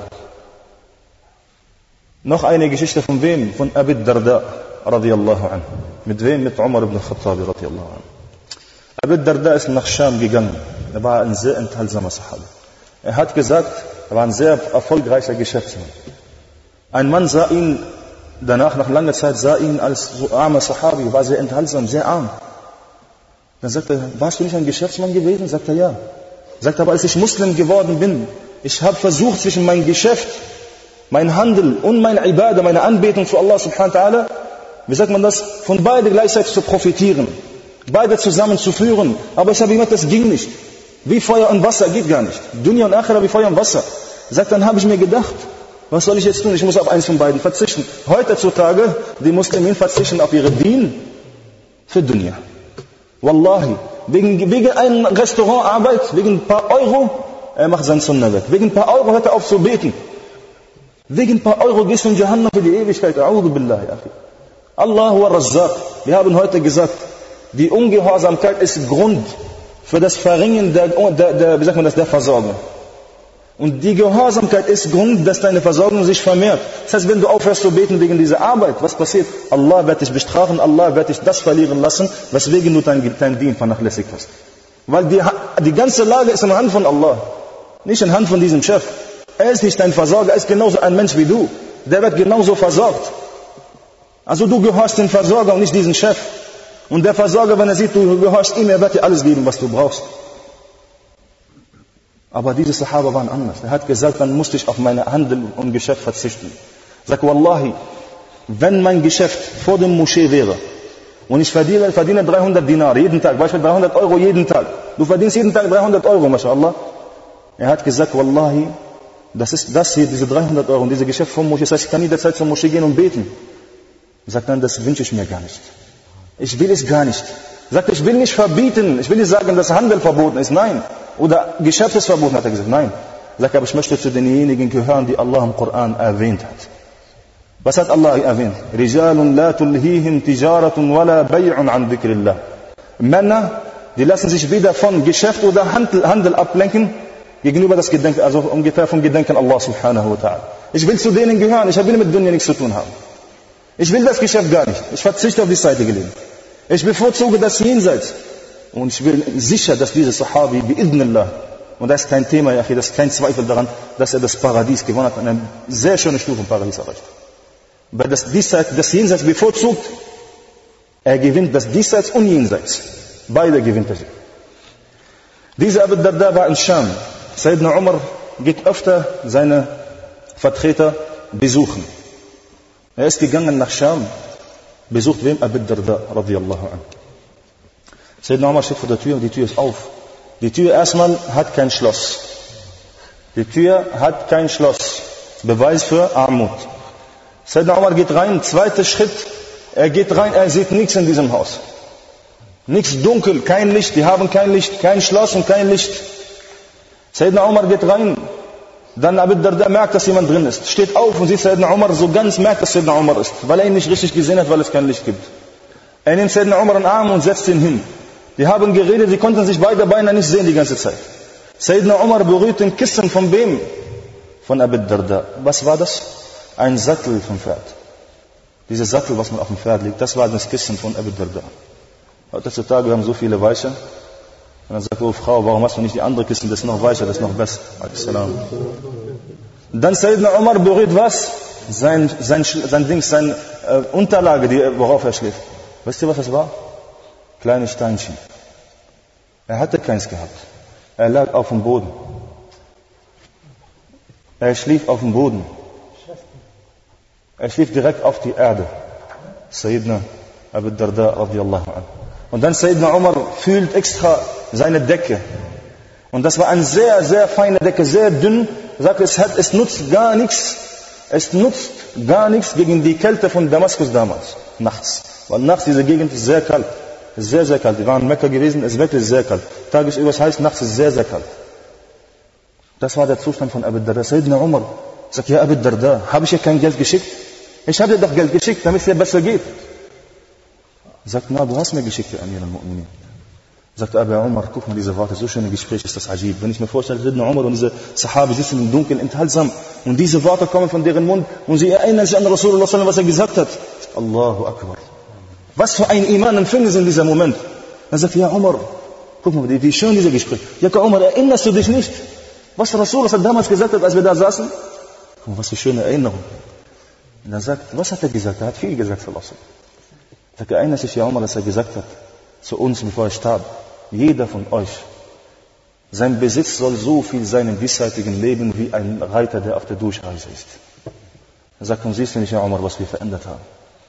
Noch eine Geschichte von wem? Von Abi Darda, radiyallahu anhu. Mit wem? Mit Umar ibn Khattab, radiyallahu anhu. Abi Darda ist nach Scham gegangen. Er war ein sehr enthaltsamer Sahabi. Er hat gesagt, er war ein sehr erfolgreicher Geschäftsmann. Ein Mann sah ihn, danach, nach langer Zeit, sah ihn als so armer Sahabi, war sehr enthaltsam, sehr arm. Dann sagt er, warst du nicht ein Geschäftsmann gewesen? Sagt er, ja. Sagt er, aber als ich Muslim geworden bin, ich habe versucht, zwischen mein Geschäft, mein Handel und meine Ibadah, meine Anbetung zu Allah subhanahu wa ta'ala, wie sagt man das, von beide gleichzeitig zu profitieren, beide zusammenzuführen. Aber ich habe gemerkt, das ging nicht. Wie Feuer und Wasser, geht gar nicht. Dunya und Akhira wie Feuer und Wasser. Sagt, dann habe ich mir gedacht, was soll ich jetzt tun? Ich muss auf eins von beiden verzichten. Heutzutage, die Muslimen verzichten auf ihre Deen für Dunya. Wallahi, wegen, wegen einem Restaurantarbeit, wegen ein paar Euro, er macht sein Sunnah weg. Wegen ein paar Euro hört er auf zu beten. Wegen ein paar Euro gehst du in Jahannam für die Ewigkeit. A'udhu billahi, akhi. Allahu ar-Razzaq. Wir haben heute gesagt, die Ungehorsamkeit ist Grund für das Verringern der, der, der, wie sagt man das, der Versorgung. Und die Gehorsamkeit ist Grund, dass deine Versorgung sich vermehrt. Das heißt, wenn du aufhörst zu beten wegen dieser Arbeit, was passiert? Allah wird dich bestrafen, Allah wird dich das verlieren lassen, weswegen du dein, dein Dien vernachlässigt hast. Weil die, die ganze Lage ist in der Hand von Allah, nicht in der Hand von diesem Chef. Er ist nicht dein Versorger, er ist genauso ein Mensch wie du. Der wird genauso versorgt. Also du gehorchst den Versorger und nicht diesen Chef. Und der Versorger, wenn er sieht, du gehorchst ihm, er wird dir alles geben, was du brauchst. Aber diese Sahaba waren anders. Er hat gesagt, dann musste ich auf meine Handel und Geschäft verzichten. Sag, Wallahi, wenn mein Geschäft vor dem Moschee wäre und ich verdiene, verdiene dreihundert Dinar jeden Tag, beispielsweise dreihundert Euro jeden Tag. Du verdienst jeden Tag dreihundert Euro, mashallah. Er hat gesagt, Wallahi, das ist das hier, diese dreihundert Euro und diese Geschäft vom Moschee. Das heißt, ich kann jederzeit zum Moschee gehen und beten. Sagt dann, das wünsche ich mir gar nicht. Ich will es gar nicht. Sagt, ich will nicht verbieten, ich will nicht sagen, dass Handel verboten ist. Nein. Oder Geschäft ist verboten, hat er gesagt. Nein. Sagt, aber ich möchte zu denjenigen gehören, die Allah im Koran erwähnt hat. Was hat Allah erwähnt? Rijalun la tulhihim tijaratun wala bay'un an dhikrillah. Männer, die lassen sich weder von Geschäft oder Handel, Handel ablenken gegenüber das Gedenken, also ungefähr vom Gedenken Allah subhanahu wa ta'ala. Ich will zu denen gehören, ich will mit Dunya nichts zu tun haben. Ich will das Geschäft gar nicht. Ich verzichte auf die Seite gelegen. Ich bevorzuge das Jenseits. Und ich bin sicher, dass dieser Sahabi, bi'idhnillah, und das ist kein Thema, das ist kein Zweifel daran, dass er das Paradies gewonnen hat, eine sehr schöne Stufe im Paradies erreicht. Weil das Diesseits, das Jenseits bevorzugt, er gewinnt das Diesseits und Jenseits. Beide gewinnt er. Dieser Abu Darda war in Scham. Sayyidina Umar geht öfter seine Vertreter besuchen. Er ist gegangen nach Scham, besucht wem? Abu Darda, radiyallahu anhu. Sayyidina Umar steht vor der Tür und die Tür ist auf. Die Tür erstmal hat kein Schloss. Die Tür hat kein Schloss. Beweis für Armut. Sayyidina Umar geht rein, zweiter Schritt, er geht rein, er sieht nichts in diesem Haus. Nichts dunkel, kein Licht, die haben kein Licht, kein Schloss und kein Licht. Sayyidina Umar geht rein, dann Abu Darda merkt, dass jemand drin ist. Steht auf und sieht Sayyidina Umar, so ganz merkt, dass Sayyidina Umar ist, weil er ihn nicht richtig gesehen hat, weil es kein Licht gibt. Er nimmt Sayyidina Umar in den Arm und setzt ihn hin. Die haben geredet, sie konnten sich beide Beine nicht sehen die ganze Zeit. Sayyidina Umar berührt den Kissen von wem? Von Abu Darda. Was war das? ein Sattel vom Pferd. Dieser Sattel, was man auf dem Pferd liegt, das war das Kissen von Abu Darda. Heutzutage haben so viele weiche. Und dann sagt, oh Frau, warum hast du nicht die andere Kissen, das ist noch weicher, das ist noch besser. Dann Sayyidina Umar berührt was? Sein, sein, sein Ding, seine äh, Unterlage, die, worauf er schläft. Wisst ihr, was das war? Kleine Steinchen. Er hatte keins gehabt. Er lag auf dem Boden. Er schlief auf dem Boden. Er schlief direkt auf die Erde. Sayyidina Abu Darda radiyallahu anhu. Und dann Sayyidina Umar fühlt extra seine Decke. Und das war eine sehr, sehr feine Decke, sehr dünn. Er sagt, es, hat, es nutzt gar nichts. Es nutzt gar nichts gegen die Kälte von Damaskus damals. Nachts. Weil nachts diese Gegend ist sehr kalt. Es ist sehr, sehr kalt. Wir waren in Mekka gewesen, es ist wirklich sehr kalt. Tagesüber ist heiß, nachts ist es sehr, sehr kalt. Das war der Zustand von Abu Darda. Sayyidina Umar sagt, ja Abu Darda, habe ich dir kein Geld geschickt? Ich habe dir doch Geld geschickt, damit es dir besser geht. Er sagt, na, du hast mir geschickt, ja Amir al-Mu'minin. Sagt Abu Umar, guck mal diese Worte, so schöne Gespräche, ist das ajib. Wenn ich mir vorstelle, Sayyidina Umar und diese Sahabi sitzen im Dunkeln, enthaltsam, und diese Worte kommen von deren Mund, und sie erinnern sich an Rasulullah, was er gesagt hat. Allahu Akbar. Was für ein Iman empfinden sie in diesem Moment? Dann sagt, ja Umar, guck mal, wie schön diese Gespräche. Ja Umar, erinnerst du dich nicht, was Rasulullah damals gesagt hat, als wir da saßen? Guck mal, was für schöne Erinnerung. Und dann sagt, was hat er gesagt? Er hat viel gesagt, sallallahu alaihi wasallam. Sagt, erinnert sich ja Umar, dass er gesagt hat, zu uns, bevor er starb, jeder von euch, sein Besitz soll so viel sein im diesseitigen Leben wie ein Reiter, der auf der Durchreise ist. Er sagt, und siehst du nicht, ja Umar, was wir verändert haben?